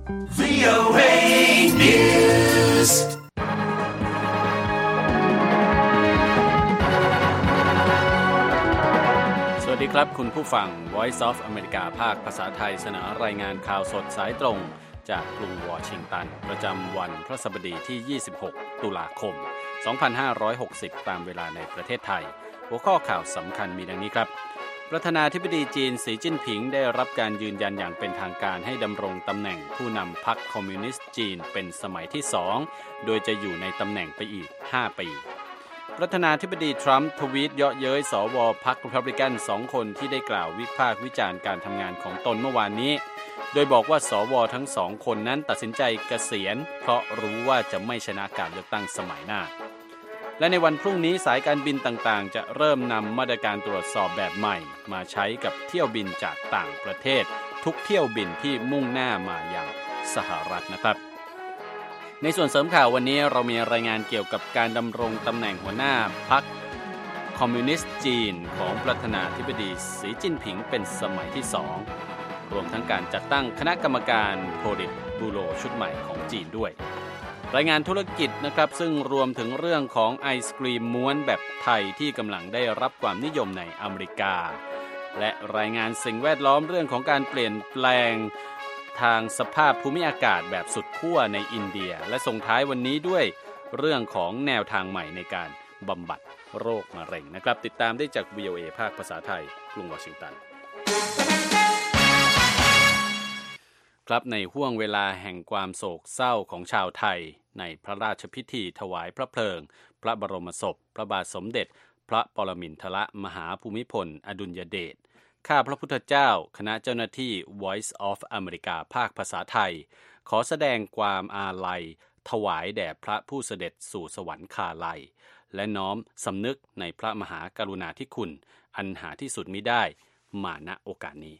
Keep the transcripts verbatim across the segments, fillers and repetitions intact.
วี โอ เอ Newsสวัสดีครับคุณผู้ฟัง Voice of America ภาคภาษาไทยเสนอรายงานข่าวสดสายตรงจากกรุงวอชิงตันประจำวันพฤหัสบดีที่ยี่สิบหกตุลาคมสองพันห้าร้อยหกสิบตามเวลาในประเทศไทยหัวข้อข่าวสำคัญมีดังนี้ครับประธานาธิบดีจีนสีจิ้นผิงได้รับการยืนยันอย่างเป็นทางการให้ดำรงตำแหน่งผู้นำพรรคคอมมิวนิสต์จีนเป็นสมัยที่สองโดยจะอยู่ในตำแหน่งไปอีกห้าปีประธานาธิบดีทรัมป์ทวีตเยาะเย้ยสวพรรครีพับลิกันสองคนที่ได้กล่าววิพากษ์วิจารณ์การทำงานของตนเมื่อวานนี้โดยบอกว่าสวทั้งสองคนนั้นตัดสินใจเกษียณเพราะรู้ว่าจะไม่ชนะการเลือกตั้งสมัยหน้าและในวันพรุ่งนี้สายการบินต่างๆจะเริ่มนำมาตรการตรวจสอบแบบใหม่มาใช้กับเที่ยวบินจากต่างประเทศทุกเที่ยวบินที่มุ่งหน้ามายังสหรัฐนะครับในส่วนเสริมข่าววันนี้เรามีรายงานเกี่ยวกับการดำรงตำแหน่งหัวหน้าพรรคคอมมิวนิสต์จีนของประธานาธิบดีสีจิ้นผิงเป็นสมัยที่สองรวมทั้งการจัดตั้งคณะกรรมการโพลิตบูโรชุดใหม่ของจีนด้วยรายงานธุรกิจนะครับซึ่งรวมถึงเรื่องของไอศกรีมม้วนแบบไทยที่กำลังได้รับความนิยมในอเมริกาและรายงานสิ่งแวดล้อมเรื่องของการเปลี่ยนแปลงทางสภาพภูมิอากาศแบบสุดขั้วในอินเดียและส่งท้ายวันนี้ด้วยเรื่องของแนวทางใหม่ในการบำบัดโรคมะเร็งนะครับติดตามได้จาก วี โอ เอ ภาคภาษาไทยกรุงวอชิงตันครับในห้วงเวลาแห่งความโศกเศร้าของชาวไทยในพระราชพิธีถวายพระเพลิงพระบรมศพพระบาทสมเด็จพระปรมินทรมหาภูมิพลอดุลยเดชข้าพระพุทธเจ้าคณะเจ้าหน้าที่ Voice of America ภาคภาษาไทยขอแสดงความอาลัยถวายแด่พระผู้เสด็จสู่สวรรคาลัยและน้อมสำนึกในพระมหากรุณาธิคุณอันหาที่สุดมิได้มาณโอกาสนี้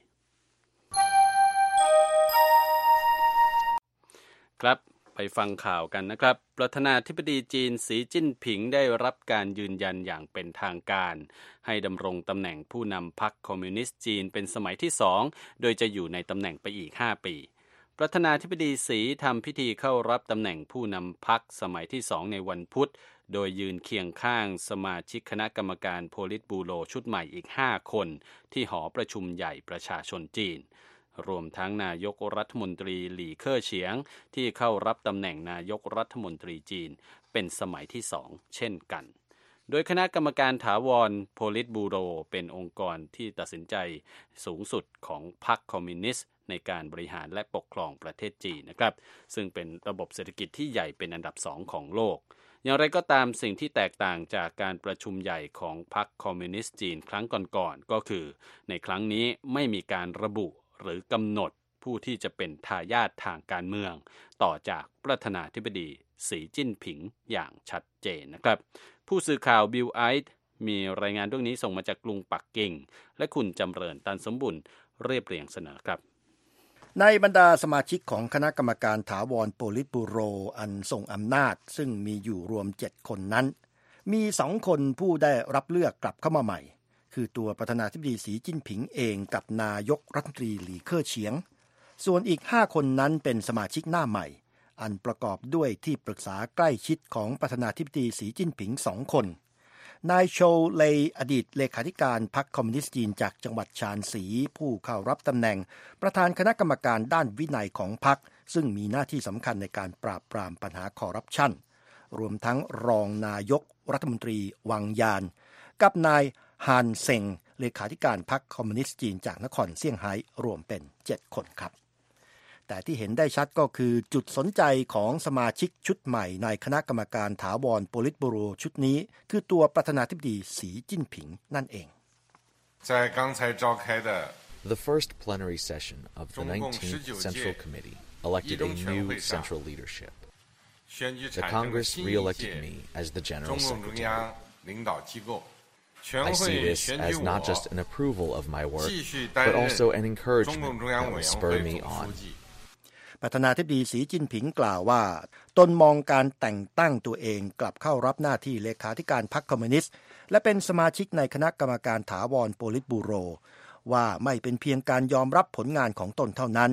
ครับไปฟังข่าวกันนะครับประธานาธิบดีจีนสีจิ้นผิงได้รับการยืนยันอย่างเป็นทางการให้ดำรงตำแหน่งผู้นำพรรคคอมมิวนิสต์จีนเป็นสมัยที่สองโดยจะอยู่ในตำแหน่งไปอีกห้าปีประธานาธิบดีสีทำพิธีเข้ารับตำแหน่งผู้นำพรรคสมัยที่สองในวันพุธโดยยืนเคียงข้างสมาชิกคณะกรรมการโพลิตบูโรชุดใหม่อีกห้าคนที่หอประชุมใหญ่ประชาชนจีนรวมทั้งนายกรัฐมนตรีหลี่เค่อเฉียงที่เข้ารับตำแหน่งนายกรัฐมนตรีจีนเป็นสมัยที่สองเช่นกันโดยคณะกรรมการถาวรโพลิตบูโรเป็นองค์กรที่ตัดสินใจสูงสุดของพรรคคอมมิวนิสต์ในการบริหารและปกครองประเทศจีนนะครับซึ่งเป็นระบบเศรษฐกิจที่ใหญ่เป็นอันดับสองของโลกอย่างไรก็ตามสิ่งที่แตกต่างจากการประชุมใหญ่ของพรรคคอมมิวนิสต์จีนครั้งก่อนๆ ก็คือในครั้งนี้ไม่มีการระบุหรือกำหนดผู้ที่จะเป็นทายาททางการเมืองต่อจากประธานาธิบดีสีจิ้นผิงอย่างชัดเจนนะครับผู้สื่อข่าวบิลไอท์มีรายงานเรื่องนี้ส่งมาจากกรุงปักกิ่งและคุณจำเริญตันสมบุญเรียบเรียงเสนอครับในบรรดาสมาชิกของคณะกรรมการถาวรโพลิตบูโรอันทรงอำนาจซึ่งมีอยู่รวมเจ็ดคนนั้นมีสองคนผู้ได้รับเลือกกลับเข้ามาใหม่คือตัวประธานาธิบดีสีจิ้นผิงเองกับนายกรัฐมนตรีหลี่เค่อเฉียงส่วนอีกห้าคนนั้นเป็นสมาชิกหน้าใหม่อันประกอบด้วยที่ปรึกษาใกล้ชิดของประธานาธิบดีสีจิ้นผิงสองคนนายโชว์เลย์อดีตเลขาธิการพรรคคอมมิวนิสต์จีนจากจังหวัดชานซีผู้เข้ารับตำแหน่งประธานคณะกรรมการด้านวินัยของพรรคซึ่งมีหน้าที่สำคัญในการปราบปรามปัญหาคอร์รัปชันรวมทั้งรองนายกรัฐมนตรีวังยานกับนายฮานเซ็งเลขาธิการพรรคคอมมิวนิสต์จีนจากนครเซี่ยงไฮ้รวมเป็นเจ็ดคนครับแต่ที่เห็นได้ชัดก็คือจุดสนใจของสมาชิกชุดใหม่ในคณะกรรมการถาวรโพลิตบูโรชุดนี้คือตัวประธานาธิบดีสีจิ้นผิงนั่นเอง The first plenary session of the nineteenth Central Committee elected a new central leadership. The Congress re-elected me as the General Secretary.I see this as not just an approval of my work, but also an encouragement that will spur me on. ประธานาธิบดีสีจิ้นผิงกล่าวว่าตนมองการแต่งตั้งตัวเองกลับเข้ารับหน้าที่เลขาธิการพรรคคอมมิวนิสต์และเป็นสมาชิกในคณะกรรมการถาวรโพลิตบูโรว่าไม่เป็นเพียงการยอมรับผลงานของตนเท่านั้น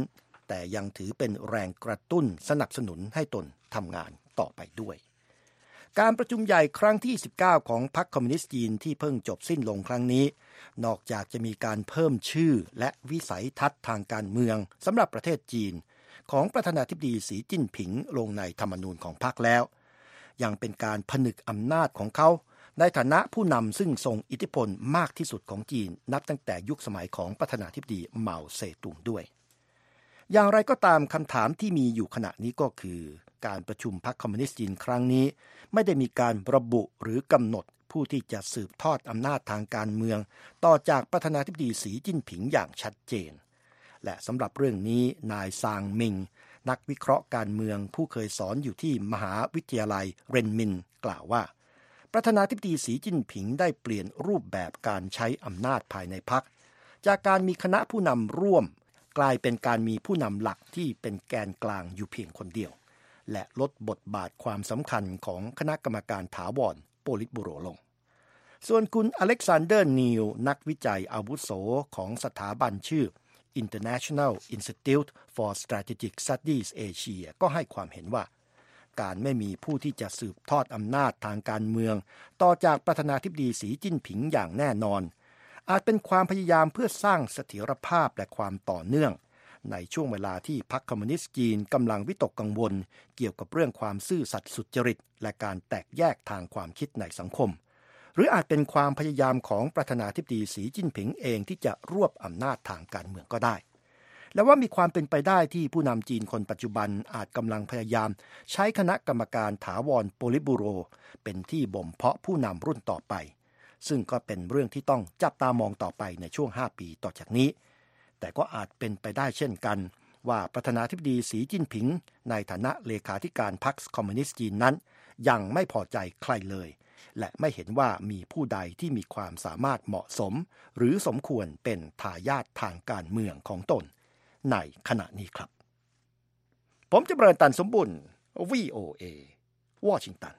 แต่ยังถือเป็นแรงกระตุ้นสนับสนุนให้ตนทำงานต่อไปด้วยการประชุมใหญ่ครั้งที่สิบเก้าของพรรคคอมมิวนิสต์จีนที่เพิ่งจบสิ้นลงครั้งนี้นอกจากจะมีการเพิ่มชื่อและวิสัยทัศน์ทางการเมืองสำหรับประเทศจีนของประธานาธิบดีสีจิ้นผิงลงในธรรมนูญของพรรคแล้วยังเป็นการผนึกอำนาจของเขาในฐานะผู้นำซึ่งทรงอิทธิพลมากที่สุดของจีนนับตั้งแต่ยุคสมัยของประธานาธิบดีเหมาเซตุงด้วยอย่างไรก็ตามคำถามที่มีอยู่ขณะนี้ก็คือการประชุมพรรคคอมมิวนิสต์จีนครั้งนี้ไม่ได้มีการระบุหรือกำหนดผู้ที่จะสืบทอดอำนาจทางการเมืองต่อจากประธานาธิบดีสีจิ้นผิงอย่างชัดเจนและสำหรับเรื่องนี้นายซางมิงนักวิเคราะห์การเมืองผู้เคยสอนอยู่ที่มหาวิทยาลัยเรนมินกล่าวว่าประธานาธิบดีสีจิ้นผิงได้เปลี่ยนรูปแบบการใช้อำนาจภายในพรรคจากการมีคณะผู้นำร่วมกลายเป็นการมีผู้นำหลักที่เป็นแกนกลางอยู่เพียงคนเดียวและลดบทบาทความสำคัญของคณะกรรมการถาวรโปลิตบูโรลงส่วนคุณอเล็กซานเดอร์นีลนักวิจัยอาวุโสของสถาบันชื่อ International Institute for Strategic Studies Asia ก็ให้ความเห็นว่าการไม่มีผู้ที่จะสืบทอดอำนาจทางการเมืองต่อจากประธานาธิบดีสีจิ้นผิงอย่างแน่นอนอาจเป็นความพยายามเพื่อสร้างเสถียรภาพและความต่อเนื่องในช่วงเวลาที่พรรคคอมมิวนิสต์จีนกำลังวิตกกังวลเกี่ยวกับเรื่องความซื่อสัตย์สุจริตและการแตกแยกทางความคิดในสังคมหรืออาจเป็นความพยายามของประธานาธิบดีสีจิ้นผิงเองที่จะรวบอำนาจทางการเมืองก็ได้และว่ามีความเป็นไปได้ที่ผู้นำจีนคนปัจจุบันอาจกำลังพยายามใช้คณะกรรมการถาวรโปลิตบูโรเป็นที่บ่มเพาะผู้นำรุ่นต่อไปซึ่งก็เป็นเรื่องที่ต้องจับตามองต่อไปในช่วงห้าปีต่อจากนี้แต่ก็อาจเป็นไปได้เช่นกันว่าประธานาธิบดีสีจิ้นผิงในฐานะเลขาธิการพรรคคอมมิวนิสต์จีนนั้นยังไม่พอใจใครเลยและไม่เห็นว่ามีผู้ใดที่มีความสามารถเหมาะสมหรือสมควรเป็นทายาททางการเมืองของตนในขณะนี้ครับผมจำเริญตันสมบุญ วี โอ เอ วอชิงตัน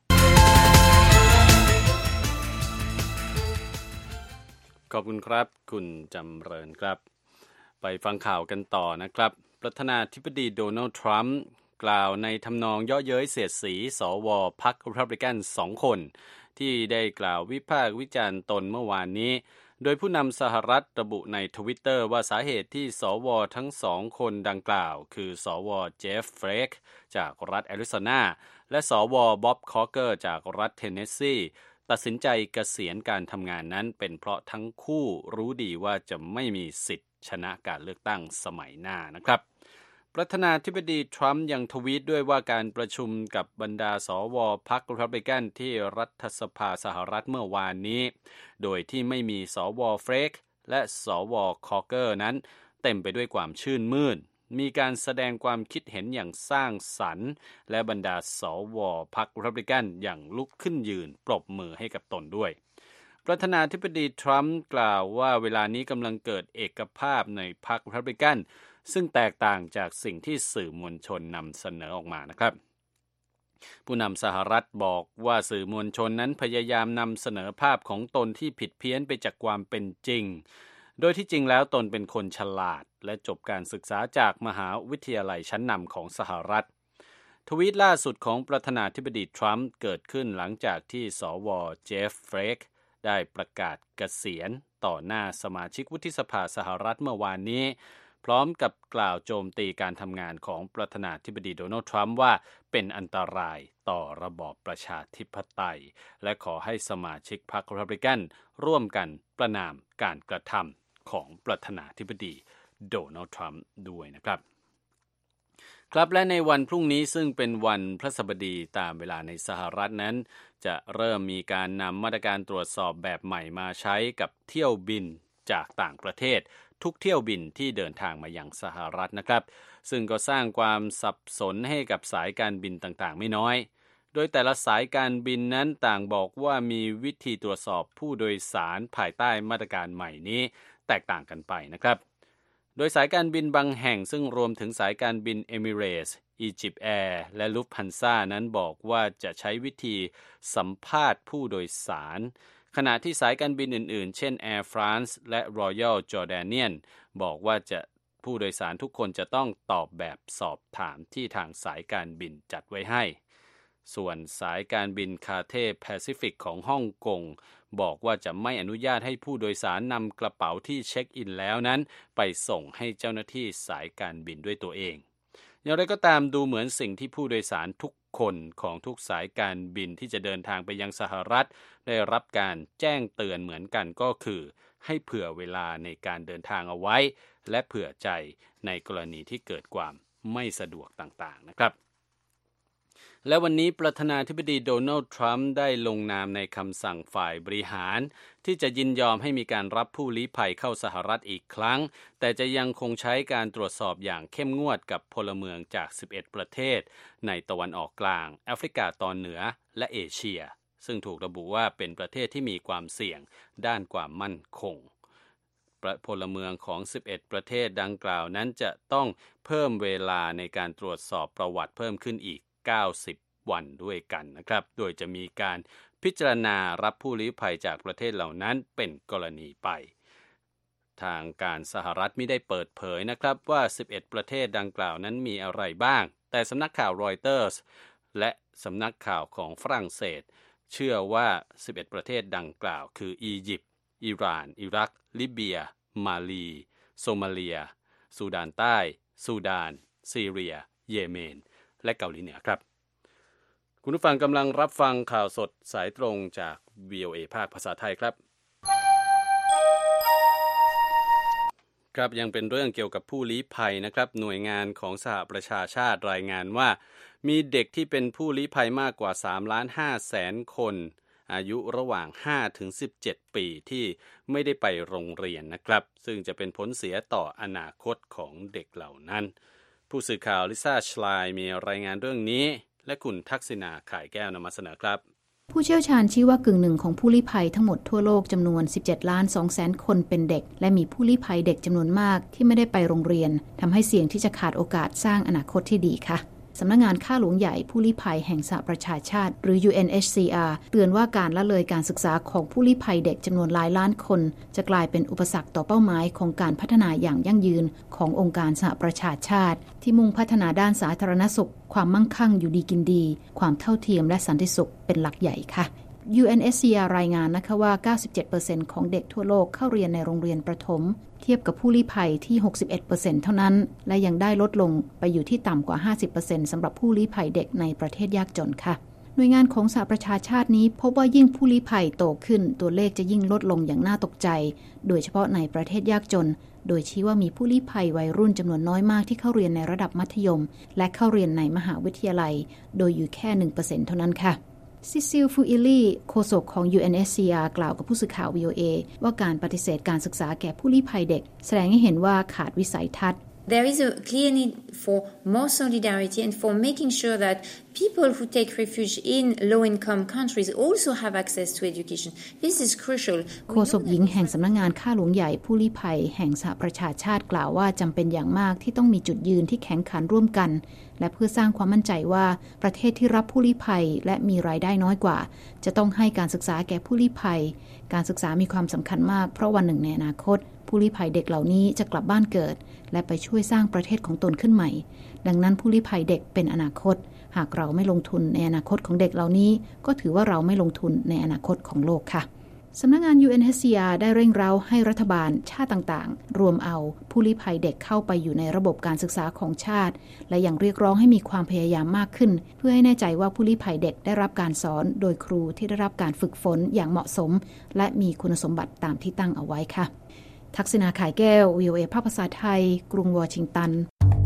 ขอบคุณครับคุณจำเริญครับไปฟังข่าวกันต่อนะครับประธานาธิบดีโดนัลด์ทรัมป์กล่าวในทำนองเยาะเย้ยเสียดสีสวพรรครีพับลิกันสองคนที่ได้กล่าววิพากษ์วิจารณ์ตนเมื่อวานนี้โดยผู้นำสหรัฐระบุใน Twitter ว่าสาเหตุที่สวทั้งสองคนดังกล่าวคือสวเจฟเฟรกจากรัฐแอริโซนาและสวบ๊อบคอเกอร์จากรัฐเทนเนสซีตัดสินใจเกษียณการทำงานนั้นเป็นเพราะทั้งคู่รู้ดีว่าจะไม่มีสิทธิ์ชนะการเลือกตั้งสมัยหน้านะครับประธานาธิบดีทรัมป์ยังทวีตด้วยว่าการประชุมกับบรรดาสวพรรครีพับลิกันที่รัฐสภาสหรัฐเมื่อวานนี้โดยที่ไม่มีสวเฟรกและสวคอเกอร์นั้นเต็มไปด้วยความชื่นมื่นมีการแสดงความคิดเห็นอย่างสร้างสรรค์และบรรดาสวพรรครีพับลิกันอย่างลุกขึ้นยืนปรบมือให้กับตนด้วยประธานาธิบดีทรัมป์กล่าวว่าเวลานี้กำลังเกิดเอกภาพในพรรครีพับลิกันซึ่งแตกต่างจากสิ่งที่สื่อมวลชนนำเสนอออกมานะครับผู้นำสหรัฐบอกว่าสื่อมวลชนนั้นพยายามนำเสนอภาพของตนที่ผิดเพี้ยนไปจากความเป็นจริงโดยที่จริงแล้วตนเป็นคนฉลาดและจบการศึกษาจากมหาวิทยาลัยชั้นนำของสหรัฐทวีตล่าสุดของประธานาธิบดีทรัมป์เกิดขึ้นหลังจากที่สวเจฟเฟรกได้ประกาศเกษียณต่อหน้าสมาชิกวุฒิสภาสหรัฐเมื่อวานนี้พร้อมกับกล่าวโจมตีการทำงานของประธานาธิบดีโดนัลด์ทรัมป์ว่าเป็นอันตรายต่อระบอบประชาธิปไตยและขอให้สมาชิกพรรครีพับลิกันร่วมกันประณามการกระทำของประธานาธิบดีโดนัลด์ทรัมป์ด้วยนะครับครับและในวันพรุ่งนี้ซึ่งเป็นวันพฤหัสบดีตามเวลาในสหรัฐนั้นจะเริ่มมีการนำมาตรการตรวจสอบแบบใหม่มาใช้กับเที่ยวบินจากต่างประเทศทุกเที่ยวบินที่เดินทางมายังสหรัฐนะครับซึ่งก็สร้างความสับสนให้กับสายการบินต่างๆไม่น้อยโดยแต่ละสายการบินนั้นต่างบอกว่ามีวิธีตรวจสอบผู้โดยสารภายใต้มาตรการใหม่นี้แตกต่างกันไปนะครับโดยสายการบินบางแห่งซึ่งรวมถึงสายการบินเอมิเรตส์ Egypt Air และลุฟต์ฮันซ่านั้นบอกว่าจะใช้วิธีสัมภาษณ์ผู้โดยสารขณะที่สายการบินอื่นๆเช่น Air France และ Royal Jordanian บอกว่าจะผู้โดยสารทุกคนจะต้องตอบแบบสอบถามที่ทางสายการบินจัดไว้ให้ส่วนสายการบินคาเทแปซิฟิกของฮ่องกงบอกว่าจะไม่อนุญาตให้ผู้โดยสารนำกระเป๋าที่เช็คอินแล้วนั้นไปส่งให้เจ้าหน้าที่สายการบินด้วยตัวเองอย่างไรก็ตามดูเหมือนสิ่งที่ผู้โดยสารทุกคนของทุกสายการบินที่จะเดินทางไปยังสหรัฐได้รับการแจ้งเตือนเหมือนกันก็คือให้เผื่อเวลาในการเดินทางเอาไว้และเผื่อใจในกรณีที่เกิดความไม่สะดวกต่างๆนะครับและวันนี้ประธานาธิบดีโดนัลด์ทรัมป์ได้ลงนามในคำสั่งฝ่ายบริหารที่จะยินยอมให้มีการรับผู้ลี้ภัยเข้าสหรัฐอีกครั้งแต่จะยังคงใช้การตรวจสอบอย่างเข้มงวดกับพลเมืองจากสิบเอ็ดประเทศในตะวันออกกลางแอฟริกาตอนเหนือและเอเชียซึ่งถูกระบุว่าเป็นประเทศที่มีความเสี่ยงด้านความมั่นคงพลเมืองของสิบเอ็ดประเทศดังกล่าวนั้นจะต้องเพิ่มเวลาในการตรวจสอบประวัติเพิ่มขึ้นอีกเก้าสิบวันด้วยกันนะครับโดยจะมีการพิจารณารับผู้ลี้ภัยจากประเทศเหล่านั้นเป็นกรณีไปทางการสหรัฐไม่ได้เปิดเผยนะครับว่าสิบเอ็ดประเทศดังกล่าวนั้นมีอะไรบ้างแต่สำนักข่าวรอยเตอร์สและสำนักข่าวของฝรั่งเศสเชื่อว่าสิบเอ็ดประเทศดังกล่าวคืออียิปต์อิหร่านอิรักลิเบียมาลีโซมาเลียซูดานใต้ซูดานซีเรียเยเมนและเกาหลีเหนือครับคุณผู้ฟังกำลังรับฟังข่าวสดสายตรงจาก วี โอ เอ ภาคภาษาไทยครับครับยังเป็นเรื่องเกี่ยวกับผู้ลี้ภัยนะครับหน่วยงานของสหประชาชาติรายงานว่ามีเด็กที่เป็นผู้ลี้ภัยมากกว่า สามล้านห้าแสน คนอายุระหว่าง ห้าถึงสิบเจ็ด ปีที่ไม่ได้ไปโรงเรียนนะครับซึ่งจะเป็นผลเสียต่ออนาคตของเด็กเหล่านั้นผู้สื่อข่าวลิซ่าชไลน์มีรายงานเรื่องนี้และคุณทักษิณาข่ายแก้วนำมาเสนอครับผู้เชี่ยวชาญชี้ว่ากึ่งหนึ่งของผู้ลี้ภัยทั้งหมดทั่วโลกจำนวน สิบเจ็ดล้านสองแสน คนเป็นเด็กและมีผู้ลี้ภัยเด็กจำนวนมากที่ไม่ได้ไปโรงเรียนทำให้เสี่ยงที่จะขาดโอกาสสร้างอนาคตที่ดีค่ะสำนักงานข้าหลวงใหญ่ผู้ลี้ภัยแห่งสหประชาชาติหรือ ยู เอ็น เอช ซี อาร์ เตือนว่าการละเลยการศึกษาของผู้ลี้ภัยเด็กจำนวนหลายล้านคนจะกลายเป็นอุปสรรคต่อเป้าหมายของการพัฒนาอย่างยั่งยืนขององค์การสหประชาชาติที่มุ่งพัฒนาด้านสาธารณสุขความมั่งคั่งอยู่ดีกินดีความเท่าเทียมและสันติสุขเป็นหลักใหญ่ค่ะ ยู เอ็น เอช ซี อาร์ รายงานนะคะว่า เก้าสิบเจ็ดเปอร์เซ็นต์ ของเด็กทั่วโลกเข้าเรียนในโรงเรียนประถมเทียบกับผู้ลี้ภัยที่ หกสิบเอ็ดเปอร์เซ็นต์ เท่านั้นและยังได้ลดลงไปอยู่ที่ต่ำกว่า ห้าสิบเปอร์เซ็นต์ สำหรับผู้ลี้ภัยเด็กในประเทศยากจนค่ะหน่วยงานของสหประชาชาตินี้พบว่ายิ่งผู้ลี้ภัยโตขึ้นตัวเลขจะยิ่งลดลงอย่างน่าตกใจโดยเฉพาะในประเทศยากจนโดยชี้ว่ามีผู้ลี้ภัยวัยรุ่นจำนวนน้อยมากที่เข้าเรียนในระดับมัธยมและเข้าเรียนในมหาวิทยาลัยโดยอยู่แค่ หนึ่งเปอร์เซ็นต์ เท่านั้นค่ะซิซิลฟูอิลีโฆษกของ ยู เอ็น เอช ซี อาร์ กล่าวกับผู้สื่อข่าว วี โอ เอ ว่าการปฏิเสธการศึกษาแก่ผู้ลี้ภัยเด็กแสดงให้เห็นว่าขาดวิสัยทัศน์ There is a clear need for more solidarity and for making sure that people who take refuge in low-income countries also have access to education. This is crucial. โฆษกหญิงแห่งสำนักงานข้าหลวงใหญ่ผู้ลี้ภัยแห่งสหประชาชาติกล่าวว่าจำเป็นอย่างมากที่ต้องมีจุดยืนที่แข็งขันร่วมกันและเพื่อสร้างความมั่นใจว่าประเทศที่รับผู้ลี้ภัยและมีรายได้น้อยกว่าจะต้องให้การศึกษาแก่ผู้ลี้ภัยการศึกษามีความสำคัญมากเพราะวันหนึ่งในอนาคตผู้ลี้ภัยเด็กเหล่านี้จะกลับบ้านเกิดและไปช่วยสร้างประเทศของตนขึ้นใหม่ดังนั้นผู้ลี้ภัยเด็กเป็นอนาคตหากเราไม่ลงทุนในอนาคตของเด็กเหล่านี้ก็ถือว่าเราไม่ลงทุนในอนาคตของโลกค่ะสำนักงาน ยู เอ็น เอช ซี อาร์ ได้เร่งเร้าให้รัฐบาลชาติต่างๆรวมเอาผู้ลี้ภัยเด็กเข้าไปอยู่ในระบบการศึกษาของชาติและยังเรียกร้องให้มีความพยายามมากขึ้นเพื่อให้แน่ใจว่าผู้ลี้ภัยเด็กได้รับการสอนโดยครูที่ได้รับการฝึกฝนอย่างเหมาะสมและมีคุณสมบัติตามที่ตั้งเอาไว้ค่ะทักษิณาข่ายแก้ว วี โอ เอ ภาคภาษาไทยกรุงวอชิงตัน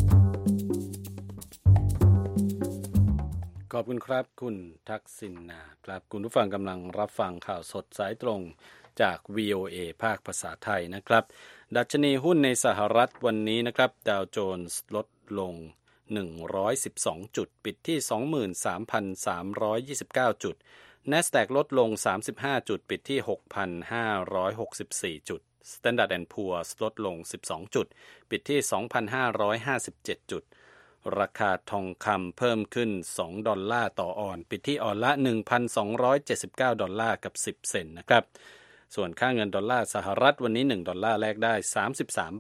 ขอบคุณครับคุณทักษิณาครับคุณผู้ฟังกำลังรับฟังข่าวสดสายตรงจาก วี โอ เอ ภาคภาษาไทยนะครับดัชนีหุ้นในสหรัฐวันนี้นะครับดาวโจนส์ลดลงหนึ่งร้อยสิบสองจุดปิดที่ สองหมื่นสามพันสามร้อยยี่สิบเก้า จุด NASDAQ ลดลงสามสิบห้าจุดปิดที่ หกพันห้าร้อยหกสิบสี่ จุด Standard แอนด์ Poor's ลดลงสิบสองจุดปิดที่ สองพันห้าร้อยห้าสิบเจ็ด จุดราคาทองคำเพิ่มขึ้นสองดอลลาร์ต่อออนซ์ปิดที่ออนซ์ละ หนึ่งพันสองร้อยเจ็ดสิบเก้า ดอลลาร์กับสิบเซนต์นะครับส่วนค่าเงินดอลลาร์สหรัฐวันนี้หนึ่งดอลลาร์แลกได้สามสิบสามบาท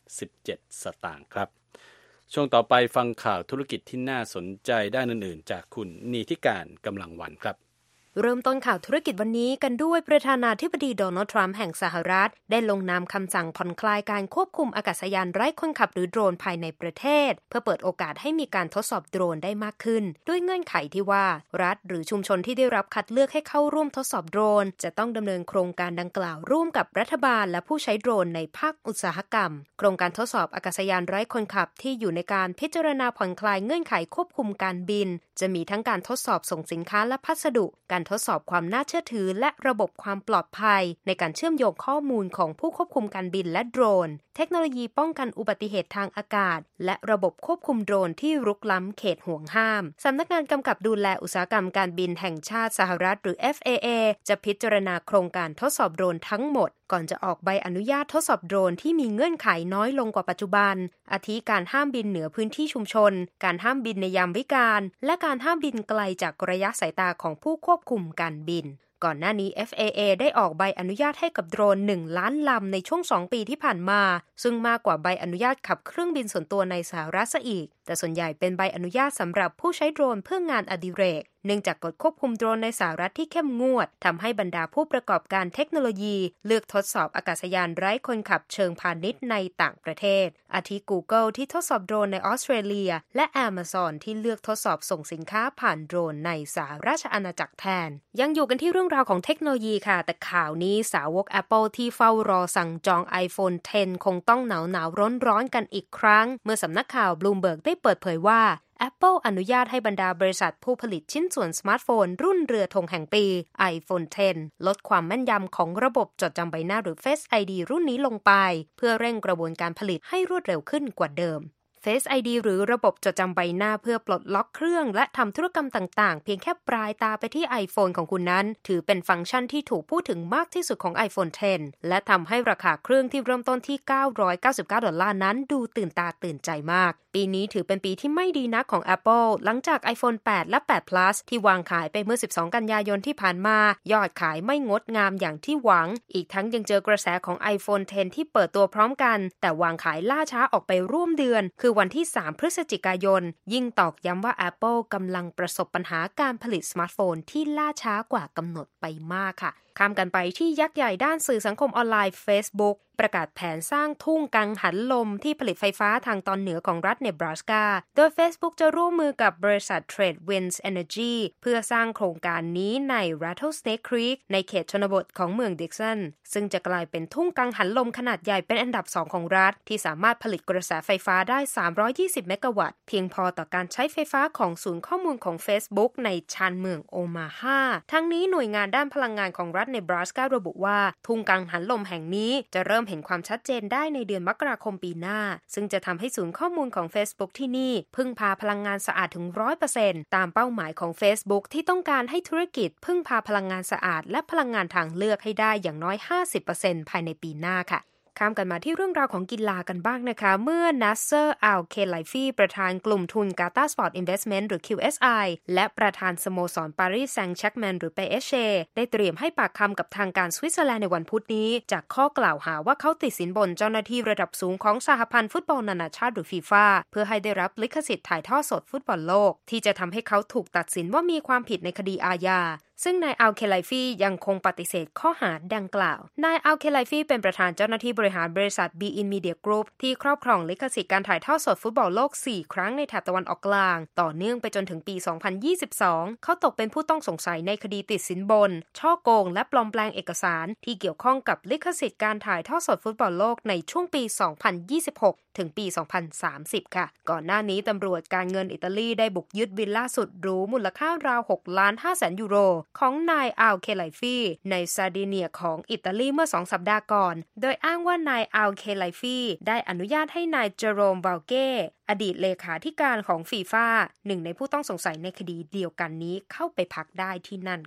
สิบเจ็ดสตางค์ครับช่วงต่อไปฟังข่าวธุรกิจที่น่าสนใจด้านอื่นๆจากคุณนีธิการกำลังวันครับเริ่มต้นข่าวธุรกิจวันนี้กันด้วยประธานาธิบดีโดนัลด์ทรัมป์แห่งสหรัฐได้ลงนามคำสั่งผ่อนคลายการควบคุมอากาศยานไร้คนขับหรือโดรนภายในประเทศเพื่อเปิดโอกาสให้มีการทดสอบโดรนได้มากขึ้นด้วยเงื่อนไขที่ว่ารัฐหรือชุมชนที่ได้รับคัดเลือกให้เข้าร่วมทดสอบโดรนจะต้องดำเนินโครงการดังกล่าวร่วมกับรัฐบาลและผู้ใช้โดรนในภาคอุตสาหกรรมโครงการทดสอบอากาศยานไร้คนขับที่อยู่ในการพิจารณาผ่อนคลายเงื่อนไขควบคุมการบินจะมีทั้งการทดสอบส่งสินค้าและพัสดุการทดสอบความน่าเชื่อถือและระบบความปลอดภัยในการเชื่อมโยงข้อมูลของผู้ควบคุมการบินและโดรนเทคโนโลยีป้องกันอุบัติเหตุทางอากาศและระบบควบคุมโดรนที่รุกล้ำเขตห่วงห้ามสำนักงานกำกับดูแลอุตสาหกรรมการบินแห่งชาติสหรัฐหรือ เอฟ เอ เอ จะพิจารณาโครงการทดสอบโดรนทั้งหมดก่อนจะออกใบอนุญาตทดสอบโดรนที่มีเงื่อนไขน้อยลงกว่าปัจจุบันอาทิการห้ามบินเหนือพื้นที่ชุมชนการห้ามบินในยามวิกาลและการห้ามบินไกลจากระยะสายตาของผู้ควบคุมการบินก่อนหน้านี้ เอฟ เอ เอ ได้ออกใบอนุญาตให้กับโดรนหนึ่งล้านลำในช่วงสองปีที่ผ่านมาซึ่งมากกว่าใบอนุญาตขับเครื่องบินส่วนตัวในสหรัฐซะอีกแต่ส่วนใหญ่เป็นใบอนุญาตสำหรับผู้ใช้โดรนเพื่องานอดิเรกเนื่องจากกฎควบคุมโดรนในสหรัฐที่เข้มงวดทำให้บรรดาผู้ประกอบการเทคโนโลยีเลือกทดสอบอากาศยานไร้คนขับเชิงพาณิชย์ในต่างประเทศอาทิ Google ที่ทดสอบโดรนในออสเตรเลียและ Amazon ที่เลือกทดสอบส่งสินค้าผ่านโดรนในสหราชอาณาจักรแทนยังอยู่กันที่เรื่องราวของเทคโนโลยีค่ะแต่ข่าวนี้สาวก Apple ที่เฝ้ารอสั่งจอง iPhone เท็น คงต้องหนาวหนาวร้อนร้อนกันอีกครั้งเมื่อสำนักข่าว Bloomberg ได้เปิดเผยว่าApple อนุญาตให้บรรดาบริษัทผู้ผลิตชิ้นส่วนสมาร์ทโฟนรุ่นเรือธงแห่งปี iPhone เท็น ลดความแม่นยำของระบบจดจำใบหน้าหรือ Face ไอ ดี รุ่นนี้ลงไปเพื่อเร่งกระบวนการผลิตให้รวดเร็วขึ้นกว่าเดิมFace ไอ ดี หรือระบบจดจำใบหน้าเพื่อปลดล็อกเครื่องและทำธุรกรรมต่างๆเพียงแค่ปลายตาไปที่ iPhone ของคุณนั้นถือเป็นฟังก์ชันที่ถูกพูดถึงมากที่สุดของ iPhone เท็น และทำให้ราคาเครื่องที่เริ่มต้นที่เก้าร้อยเก้าสิบเก้าดอลลาร์นั้นดูตื่นตาตื่นใจมากปีนี้ถือเป็นปีที่ไม่ดีนักของ Apple หลังจาก iPhone แปดและ แปด Plus ที่วางขายไปเมื่อสิบสองกันยายนที่ผ่านมายอดขายไม่งดงามอย่างที่หวังอีกทั้งยังเจอกระแสของ iPhone เท็น ที่เปิดตัวพร้อมกันแต่วางขายล่าช้าออกไปร่วมเดือนคือวันที่สามพฤศจิกายนยิ่งตอกย้ำว่า Apple กำลังประสบปัญหาการผลิตสมาร์ทโฟนที่ล่าช้ากว่ากำหนดไปมากค่ะข้ามกันไปที่ยักษ์ใหญ่ด้านสื่อสังคมออนไลน์ Facebook ประกาศแผนสร้างทุ่งกังหันลมที่ผลิตไฟฟ้าทางตอนเหนือของรัฐเนบราสกาโดย Facebook จะร่วมมือกับบริษัท Trade Winds Energy เพื่อสร้างโครงการนี้ใน Rattlesnake Creek ในเขตชนบทของเมืองดิกสันซึ่งจะกลายเป็นทุ่งกังหันลมขนาดใหญ่เป็นอันดับสองของรัฐที่สามารถผลิตกระแสไฟฟ้าได้สามร้อยยี่สิบเมกะวัตต์เพียงพอต่อการใช้ไฟฟ้าของศูนย์ข้อมูลของ Facebook ในชานเมืองโอมาฮาทั้งนี้หน่วยงานด้านพลังงานของรัฐเนบราสการะบุว่าทุ่งกังหันลมแห่งนี้จะเริ่มเห็นความชัดเจนได้ในเดือนมกราคมปีหน้าซึ่งจะทำให้ศูนย์ข้อมูลของ Facebook ที่นี่พึ่งพาพลังงานสะอาดถึง ร้อยเปอร์เซ็นต์ ตามเป้าหมายของ Facebook ที่ต้องการให้ธุรกิจพึ่งพาพลังงานสะอาดและพลังงานทางเลือกให้ได้อย่างน้อย ห้าสิบเปอร์เซ็นต์ ภายในปีหน้าค่ะข้ามกันมาที่เรื่องราวของกีฬากันบ้างนะคะเมื่อ Nasser Al-Khelaifi ประธานกลุ่มทุน Qatar Sport Investment หรือ คิว เอส ไอ และประธานสโมสร Paris Saint-Germain หรือ พี เอส จี ได้เตรียมให้ปากคำกับทางการสวิตเซอร์แลนด์ในวันพุธนี้จากข้อกล่าวหาว่าเขาติดสินบนเจ้าหน้าที่ระดับสูงของสหพันธ์ฟุตบอลนานาชาติหรือ ฟีฟ่า เพื่อให้ได้รับลิขสิทธิ์ถ่ายทอดสดฟุตบอลโลกที่จะทำให้เขาถูกตัดสินว่ามีความผิดในคดีอาญาซึ่งนายอัลเคไลฟียังคงปฏิเสธข้อหาดังกล่าวนายอัลเคไลฟีเป็นประธานเจ้าหน้าที่บริหารบริษัท บี อิน Media Group ที่ครอบครองลิขสิทธิ์การถ่ายทอดสดฟุตบอลโลกสี่ครั้งในแถบตะวันออกกลางต่อเนื่องไปจนถึงปี สองพันยี่สิบสองเขาตกเป็นผู้ต้องสงสัยในคดีติดสินบนฉ้อโกงและปลอมแปลงเอกสารที่เกี่ยวข้องกับลิขสิทธิ์การถ่ายทอดสดฟุตบอลโลกในช่วงปี สองพันยี่สิบหกถึงปี สองพันสามสิบ ค่ะก่อนหน้านี้ตำรวจการเงินอิตาลีได้บุกยึดวิลล่าสุดหรูมูลค่าราว หกล้านห้าแสน ยูโรของนายอัลเคไลฟีในซาร์ดิเนียของอิตาลีเมื่อสองสัปดาห์ก่อนโดยอ้างว่านายอัลเคไลฟีได้อนุญาตให้นายเจโรมวาลเก้อดีตเลขาธิการของฟีฟ่าหนึ่งในผู้ต้องสงสัยในคดีเดียวกันนี้เข้าไปพักได้ที่นั่นค่ะ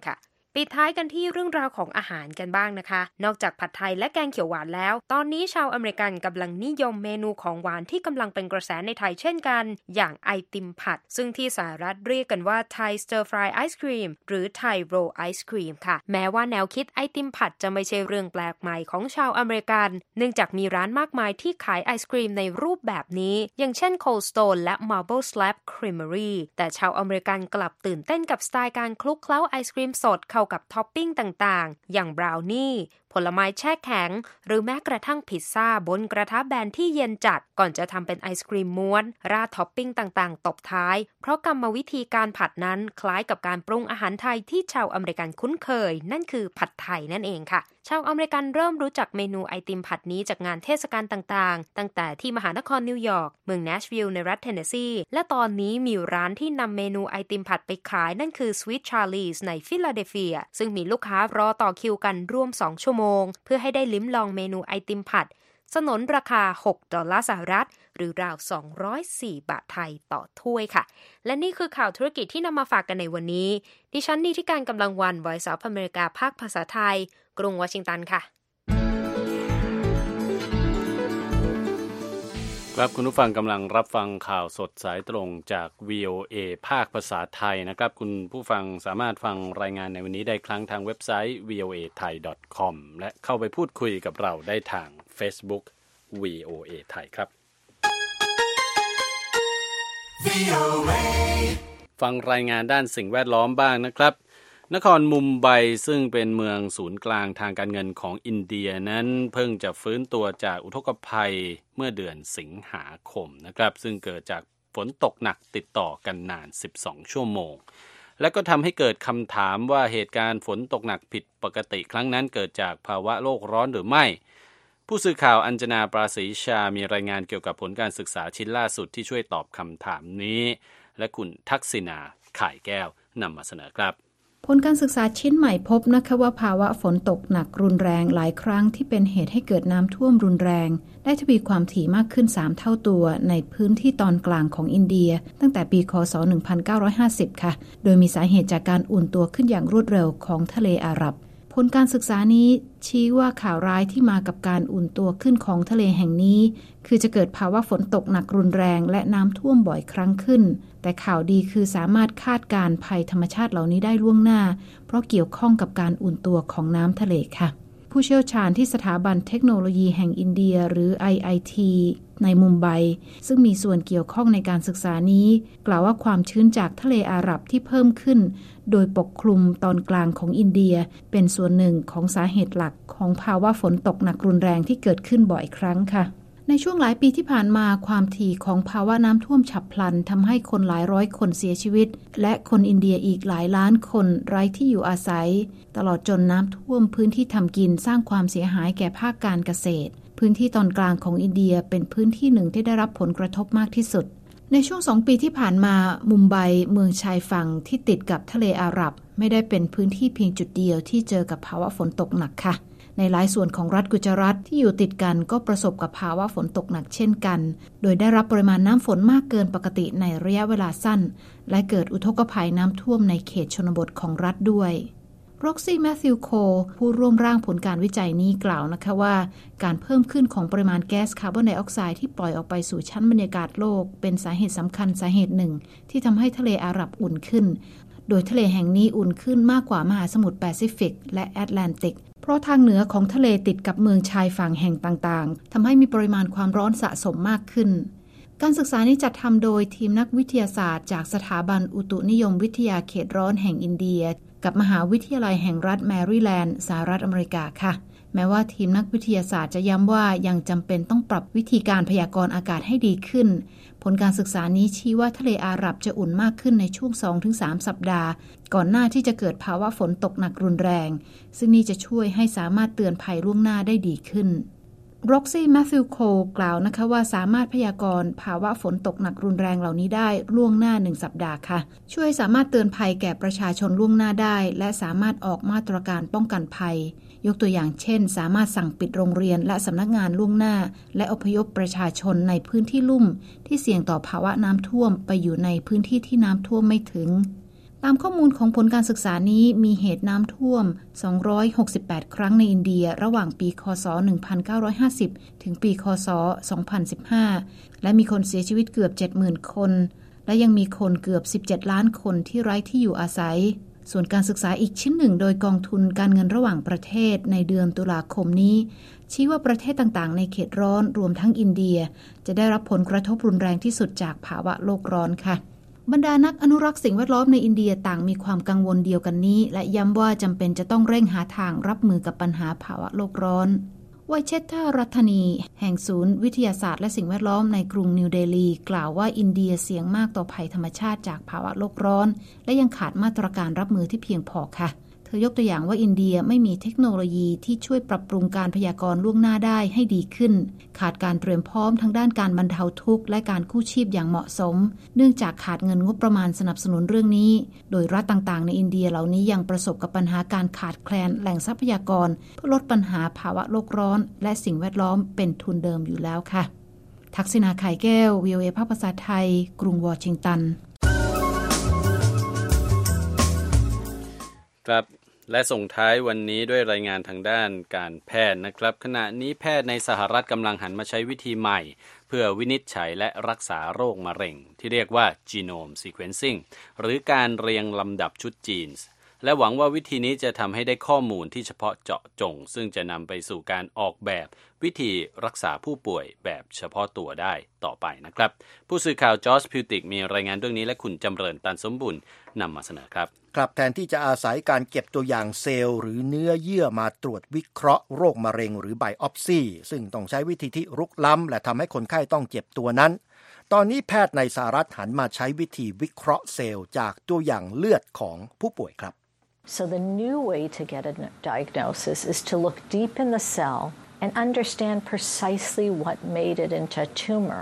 ปิดท้ายกันที่เรื่องราวของอาหารกันบ้างนะคะนอกจากผัดไทยและแกงเขียวหวานแล้วตอนนี้ชาวอเมริกันกำลังนิยมเมนูของหวานที่กำลังเป็นกระแสในไทยเช่นกันอย่างไอติมผัดซึ่งที่สหรัฐเรียกกันว่า Thai Stir Fry Ice Cream หรือ Thai Roll Ice Cream ค่ะแม้ว่าแนวคิดไอติมผัดจะไม่ใช่เรื่องแปลกใหม่ของชาวอเมริกันเนื่องจากมีร้านมากมายที่ขายไอศกรีมในรูปแบบนี้อย่างเช่น Cold Stone และ Marble Slab Creamery แต่ชาวอเมริกันกลับตื่นเต้นกับสไตล์การคลุกเคล้าไอศกรีมสดเข้ากับท็อปปิ้งต่างๆอย่างบราวนี่ผลไม้แช่แข็งหรือแม้กระทั่งพิซซ่าบนกระทะแบนที่เย็นจัดก่อนจะทำเป็นไอศกรีมม้วนราดท็อปปิ้งต่างๆตบท้ายเพราะกรรมวิธีการผัดนั้นคล้ายกับการปรุงอาหารไทยที่ชาวอเมริกันคุ้นเคยนั่นคือผัดไทยนั่นเองค่ะชาวอเมริกันเริ่มรู้จักเมนูไอติมผัดนี้จากงานเทศกาลต่างๆตั้งแต่ที่มหานครนิวยอร์กเมืองแนชวิลล์ในรัฐเทนเนสซีและตอนนี้มีร้านที่นำเมนูไอติมผัดไปขายนั่นคือ Sweet Charlie's ในฟิลาเดลเฟียซึ่งมีลูกค้ารอต่อคิวกันร่วมสองชั่วโมงเพื่อให้ได้ลิ้มลองเมนูไอติมผัดสนนราคาหกดอลลาร์สหรัฐหรือราวสองร้อยสี่บาทไทยต่อถ้วยค่ะและนี่คือข่าวธุรกิจที่นำมาฝากกันในวันนี้ดิฉันนิติการกำลังวัน Voice of America ภาคภาษาไทยกรุงวอชิงตันค่ะครับคุณผู้ฟังกำลังรับฟังข่าวสดสายตรงจาก วี โอ เอ ภาคภาษาไทยนะครับคุณผู้ฟังสามารถฟังรายงานในวันนี้ได้ครั้งทางเว็บไซต์ วี โอ เอ ไทย ดอท คอม และเข้าไปพูดคุยกับเราได้ทาง Facebook วี โอ เอ ไทยครับ วี โอ เอ ฟังรายงานด้านสิ่งแวดล้อมบ้างนะครับนครมุมไบซึ่งเป็นเมืองศูนย์กลางทางการเงินของอินเดียนั้นเพิ่งจะฟื้นตัวจากอุทกภัยเมื่อเดือนสิงหาคมนะครับซึ่งเกิดจากฝนตกหนักติดต่อกันนานสิบสองชั่วโมงและก็ทำให้เกิดคำถามว่าเหตุการณ์ฝนตกหนักผิดปกติครั้งนั้นเกิดจากภาวะโลกร้อนหรือไม่ผู้สื่อข่าวอัญจนาปราศรีชามีรายงานเกี่ยวกับผลการศึกษาชิ้นล่าสุดที่ช่วยตอบคำถามนี้และคุณทักษิณาข่ายแก้วนำมาเสนอครับผลการศึกษาชิ้นใหม่พบนะคะว่าภาวะฝนตกหนักรุนแรงหลายครั้งที่เป็นเหตุให้เกิดน้ำท่วมรุนแรงได้ทวีความถี่มากขึ้นสามเท่าตัวในพื้นที่ตอนกลางของอินเดียตั้งแต่ปีค.ศ. หนึ่งพันเก้าร้อยห้าสิบค่ะโดยมีสาเหตุจากการอุ่นตัวขึ้นอย่างรวดเร็วของทะเลอาหรับผลการศึกษานี้ชี้ว่าข่าวร้ายที่มากับการอุ่นตัวขึ้นของทะเลแห่งนี้คือจะเกิดภาวะฝนตกหนักรุนแรงและน้ำท่วมบ่อยครั้งขึ้นแต่ข่าวดีคือสามารถคาดการณ์ภัยธรรมชาติเหล่านี้ได้ล่วงหน้าเพราะเกี่ยวข้องกับการอุ่นตัวของน้ำทะเลค่ะผู้เชี่ยวชาญที่สถาบันเทคโนโลยีแห่งอินเดียหรือ ไอ ไอ ที ในมุมไบซึ่งมีส่วนเกี่ยวข้องในการศึกษานี้กล่าวว่าความชื้นจากทะเลอาหรับที่เพิ่มขึ้นโดยปกคลุมตอนกลางของอินเดียเป็นส่วนหนึ่งของสาเหตุหลักของภาวะฝนตกหนักรุนแรงที่เกิดขึ้นบ่อยครั้งค่ะในช่วงหลายปีที่ผ่านมาความถี่ของภาวะน้ำท่วมฉับพลันทำให้คนหลายร้อยคนเสียชีวิตและคนอินเดียอีกหลายล้านคนไร้ที่อยู่อาศัยตลอดจนน้ำท่วมพื้นที่ทำกินสร้างความเสียหายแก่ภาคการเกษตรพื้นที่ตอนกลางของอินเดียเป็นพื้นที่หนึ่งที่ได้รับผลกระทบมากที่สุดในช่วงสองปีที่ผ่านมามุมไบเมืองชายฝั่งที่ติดกับทะเลอาหรับไม่ได้เป็นพื้นที่เพียงจุดเดียวที่เจอกับภาวะฝนตกหนักค่ะในหลายส่วนของรัฐกุจรัตที่อยู่ติดกันก็ประสบกับภาวะฝนตกหนักเช่นกันโดยได้รับปริมาณน้ำฝนมากเกินปกติในระยะเวลาสั้นและเกิดอุทกภัยน้ำท่วมในเขตชนบทของรัฐด้วยร็อกซี่แมทธิวโคผู้ร่วมร่างผลการวิจัยนี้กล่าวนะคะว่าการเพิ่มขึ้นของปริมาณแก๊สคาร์บอนไดออกไซด์ที่ปล่อยออกไปสู่ชั้นบรรยากาศโลกเป็นสาเหตุสำคัญสาเหตุหนึ่งที่ทำให้ทะเลอาหรับอุ่นขึ้นโดยทะเลแห่งนี้อุ่นขึ้นมากกว่ามหาสมุทรแปซิฟิกและแอตแลนติกเพราะทางเหนือของทะเลติดกับเมืองชายฝั่งแห่งต่างๆทำให้มีปริมาณความร้อนสะสมมากขึ้นการศึกษานี้จัดทำโดยทีมนักวิทยาศาสตร์จากสถาบันอุตุนิยมวิทยาเขตร้อนแห่งอินเดียกับมหาวิทยาลัยแห่งรัฐแมริแลนด์สหรัฐอเมริกาค่ะแม้ว่าทีมนักวิทยาศาสตร์จะย้ำว่ายังจำเป็นต้องปรับวิธีการพยากรณ์อากาศให้ดีขึ้นผลการศึกษานี้ชี้ว่าทะเลอาหรับจะอุ่นมากขึ้นในช่วง สองถึงสาม สัปดาห์ก่อนหน้าที่จะเกิดภาวะฝนตกหนักรุนแรงซึ่งนี่จะช่วยให้สามารถเตือนภัยล่วงหน้าได้ดีขึ้นร็อกซี่แมทธิวโคกล่าวนะคะว่าสามารถพยากรณ์ภาวะฝนตกหนักรุนแรงเหล่านี้ได้ล่วงหน้าหนึ่งสัปดาห์ค่ะช่วยสามารถเตือนภัยแก่ประชาชนล่วงหน้าได้และสามารถออกมาตรการป้องกันภัยยกตัวอย่างเช่นสามารถสั่งปิดโรงเรียนและสำนักงานล่วงหน้าและอพยพประชาชนในพื้นที่ลุ่มที่เสี่ยงต่อภาวะน้ำท่วมไปอยู่ในพื้นที่ที่น้ำท่วมไม่ถึงตามข้อมูลของผลการศึกษานี้มีเหตุน้ำท่วมสองร้อยหกสิบแปดครั้งในอินเดียระหว่างปีคศหนึ่งพันเก้าร้อยห้าสิบถึงปีคศสองพันสิบห้าและมีคนเสียชีวิตเกือบ เจ็ดหมื่น คนและยังมีคนเกือบสิบเจ็ดล้านคนที่ไร้ที่อยู่อาศัยส่วนการศึกษาอีกชิ้นหนึ่งโดยกองทุนการเงินระหว่างประเทศในเดือนตุลาคมนี้ชี้ว่าประเทศต่างๆในเขตร้อนรวมทั้งอินเดียจะได้รับผลกระทบรุนแรงที่สุดจากภาวะโลกร้อนค่ะบรรดานักอนุรักษ์สิ่งแวดล้อมในอินเดียต่างมีความกังวลเดียวกันนี้และย้ำว่าจำเป็นจะต้องเร่งหาทางรับมือกับปัญหาภาวะโลกร้อนไวเชตเตอร์รัตนีแห่งศูนย์วิทยาศาสตร์และสิ่งแวดล้อมในกรุงนิวเดลีกล่าวว่าอินเดียเสี่ยงมากต่อภัยธรรมชาติจากภาวะโลกร้อนและยังขาดมาตรการรับมือที่เพียงพอค่ะเธอยกตัวอย่างว่าอินเดียไม่มีเทคโนโลยีที่ช่วยปรับปรุงการพยากรณ์ล่วงหน้าได้ให้ดีขึ้นขาดการเตรียมพร้อมทั้งด้านการบรรเทาทุกข์และการกู้ชีพอย่างเหมาะสมเนื่องจากขาดเงินงบประมาณสนับสนุนเรื่องนี้โดยรัฐต่างๆในอินเดียเหล่านี้ยังประสบกับปัญหาการขาดแคลนแหล่งทรัพยากรเพื่อลดปัญหาภาวะโลกร้อนและสิ่งแวดล้อมเป็นทุนเดิมอยู่แล้วค่ะทักษิณา ไข่แก้ว วี โอ เอ ภาคภาษาไทยกรุงวอชิงตันครับและส่งท้ายวันนี้ด้วยรายงานทางด้านการแพทย์นะครับขณะนี้แพทย์ในสหรัฐกำลังหันมาใช้วิธีใหม่เพื่อวินิจฉัยและรักษาโรคมะเร็งที่เรียกว่า Genome Sequencing หรือการเรียงลำดับชุดจีนและหวังว่าวิธีนี้จะทำให้ได้ข้อมูลที่เฉพาะเจาะจงซึ่งจะนำไปสู่การออกแบบวิธีรักษาผู้ป่วยแบบเฉพาะตัวได้ต่อไปนะครับผู้สื่อข่าวจอร์จพิวติกมีรายงานเรื่องนี้และคุณจำเริญตันสมบุญนำมาเสนอครับครับแทนที่จะอาศัยการเก็บตัวอย่างเซลล์หรือเนื้อเยื่อมาตรวจวิเคราะห์โรคมะเร็งหรือไบออปซีซึ่งต้องใช้วิธีที่รุกล้ำและทำให้คนไข้ต้องเจ็บตัวนั้นตอนนี้แพทย์ในสหรัฐหันมาใช้วิธีวิเคราะห์เซลล์จากตัวอย่างเลือดของผู้ป่วยครับ So the new way to get a diagnosis is to look deep in the cell and understand precisely what made it into a tumor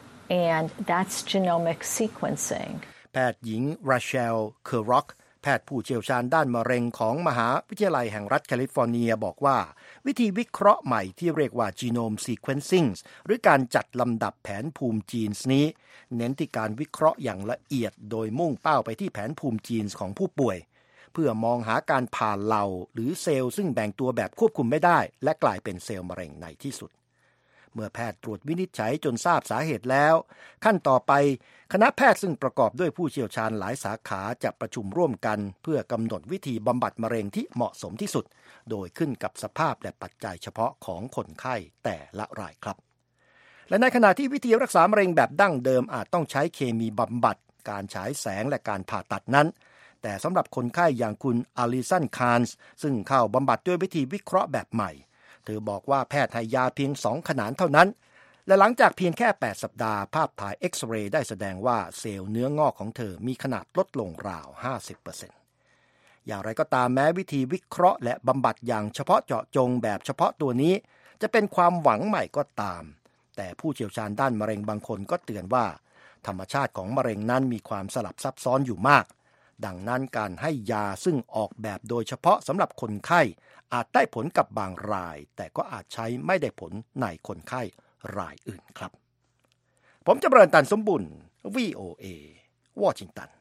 and that's genomic sequencing แพทย์หญิงราเชลเคอร์ร็อกแพทย์ผู้เชี่ยวชาญด้านมะเร็งของมหาวิทยาลัยแห่งรัฐแคลิฟอร์เนียบอกว่าวิธีวิเคราะห์ใหม่ที่เรียกว่า Genome Sequencing หรือการจัดลำดับแผนภูมิจีนนี้เน้นที่การวิเคราะห์อย่างละเอียดโดยมุ่งเป้าไปที่แผนภูมิจีนของผู้ป่วยเพื่อมองหาการผ่านเหล่าหรือเซลล์ซึ่งแบ่งตัวแบบควบคุมไม่ได้และกลายเป็นเซลล์มะเร็งในที่สุดเมื่อแพทย์ตรวจวินิจฉัยจนทราบสาเหตุแล้วขั้นต่อไปคณะแพทย์ซึ่งประกอบด้วยผู้เชี่ยวชาญหลายสาขาจะประชุมร่วมกันเพื่อกำหนดวิธีบำบัดมะเร็งที่เหมาะสมที่สุดโดยขึ้นกับสภาพและปัจจัยเฉพาะของคนไข้แต่ละรายครับและในขณะที่วิธีรักษามะเร็งแบบดั้งเดิมอาจต้องใช้เคมีบำบัดการฉายแสงและการผ่าตัดนั้นแต่สำหรับคนไข้อย่างคุณอลิสันคาร์นส์ซึ่งเข้าบำบัดด้วยวิธีวิเคราะห์แบบใหม่เธอบอกว่าแพทย์ให้ยาเพียงสองขนานเท่านั้นและหลังจากเพียงแค่แปดสัปดาห์ภาพถ่ายเอ็กซเรย์ได้แสดงว่าเซลล์เนื้องอกของเธอมีขนาดลดลงราว ห้าสิบเปอร์เซ็นต์ อย่างไรก็ตามแม้วิธีวิเคราะห์และบำบัดอย่างเฉพาะเจาะจงแบบเฉพาะตัวนี้จะเป็นความหวังใหม่ก็ตามแต่ผู้เชี่ยวชาญด้านมะเร็งบางคนก็เตือนว่าธรรมชาติของมะเร็งนั้นมีความสลับซับซ้อนอยู่มากดังนั้นการให้ยาซึ่งออกแบบโดยเฉพาะสำหรับคนไข้อาจได้ผลกับบางรายแต่ก็อาจใช้ไม่ได้ผลในคนไข้รายอื่นครับผมจำเริญตันสมบุญ วี โอ เอ วอชิงตัน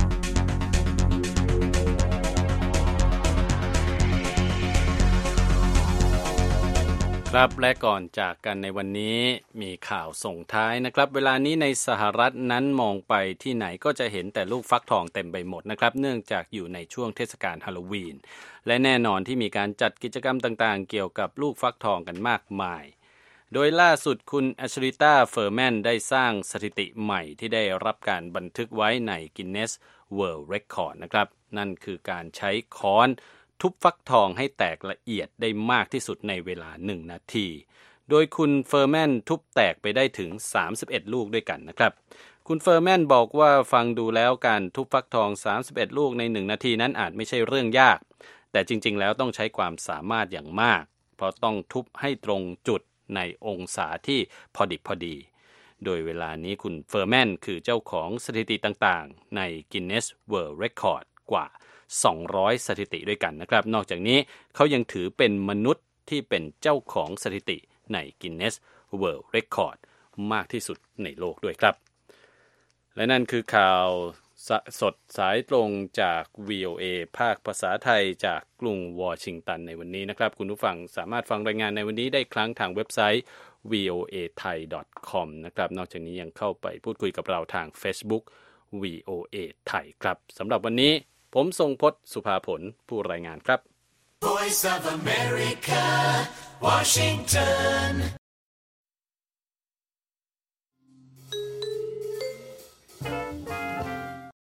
ครับและก่อนจากกันในวันนี้มีข่าวส่งท้ายนะครับเวลานี้ในสหรัฐนั้นมองไปที่ไหนก็จะเห็นแต่ลูกฟักทองเต็มไปหมดนะครับเนื่องจากอยู่ในช่วงเทศกาลฮาโลวีนและแน่นอนที่มีการจัดกิจกรรมต่างๆเกี่ยวกับลูกฟักทองกันมากมายโดยล่าสุดคุณแอชริต้าเฟอร์แมนได้สร้างสถิติใหม่ที่ได้รับการบันทึกไว้ใน Guinness World Record นะครับนั่นคือการใช้ค้อนทุบฟักทองให้แตกละเอียดได้มากที่สุดในเวลาหนึ่งนาทีโดยคุณเฟอร์แมนทุบแตกไปได้ถึงสามสิบเอ็ดลูกด้วยกันนะครับคุณเฟอร์แมนบอกว่าฟังดูแล้วการทุบฟักทองสามสิบเอ็ดลูกในหนึ่งนาทีนั้นอาจไม่ใช่เรื่องยากแต่จริงๆแล้วต้องใช้ความสามารถอย่างมากเพราะต้องทุบให้ตรงจุดในองศาที่พอดิบพอดีโดยเวลานี้คุณเฟอร์แมนคือเจ้าของสถิติต่างๆใน Guinness World Record กว่าสองร้อยสถิติด้วยกันนะครับนอกจากนี้เขายังถือเป็นมนุษย์ที่เป็นเจ้าของสถิติใน Guinness World Record มากที่สุดในโลกด้วยครับและนั่นคือข่าวสดสายตรงจาก วี โอ เอ ภาคภาษาไทยจากกรุงวอชิงตันในวันนี้นะครับคุณผู้ฟังสามารถฟังรายงานในวันนี้ได้ครั้งทางเว็บไซต์ วี โอ เอ ไทย ดอท คอม นะครับนอกจากนี้ยังเข้าไปพูดคุยกับเราทาง Facebook วี โอ เอ ไทยครับสำหรับวันนี้ผมทรงพจน์สุภาผลผู้รายงานครับ Voice of America, Washington